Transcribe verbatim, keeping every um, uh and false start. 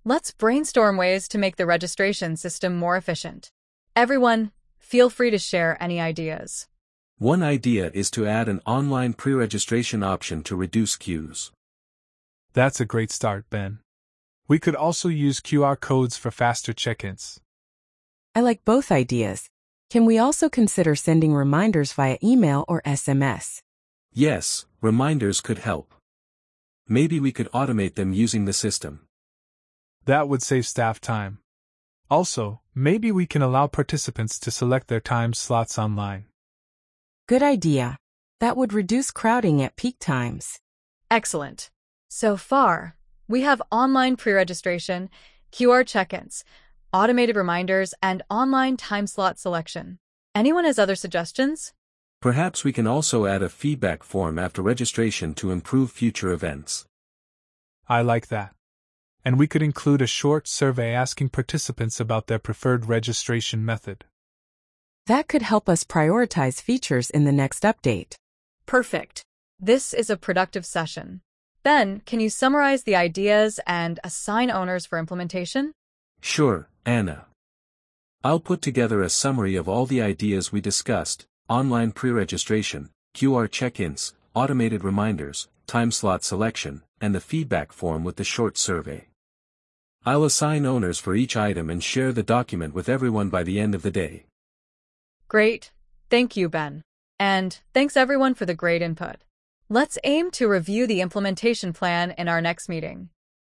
Let's brainstorm ways to make the registration system more efficient. Everyone, feel free to share any ideas. One idea is to add an online pre-registration option to reduce queues. That's a great start, Ben. We could also use Q R codes for faster check-ins. I like both ideas. Can we also consider sending reminders via email or S M S? Yes, reminders could help. Maybe we could automate them using the system. That would save staff time. Also, maybe we can allow participants to select their time slots online. Good idea. That would reduce crowding at peak times. Excellent. So far, we have online pre-registration, Q R check-ins, automated reminders, and online time slot selection. Anyone has other suggestions? Perhaps we can also add a feedback form after registration to improve future events. I like that. And we could include a short survey asking participants about their preferred registration method. That could help us prioritize features in the next update. Perfect. This is a productive session. Ben, can you summarize the ideas and assign owners for implementation? Sure, Anna. I'll put together a summary of all the ideas we discussed: online pre-registration, Q R check-ins, automated reminders, time slot selection, and the feedback form with the short survey. I'll assign owners for each item and share the document with everyone by the end of the day. Great. Thank you, Ben. And thanks everyone for the great input. Let's aim to review the implementation plan in our next meeting.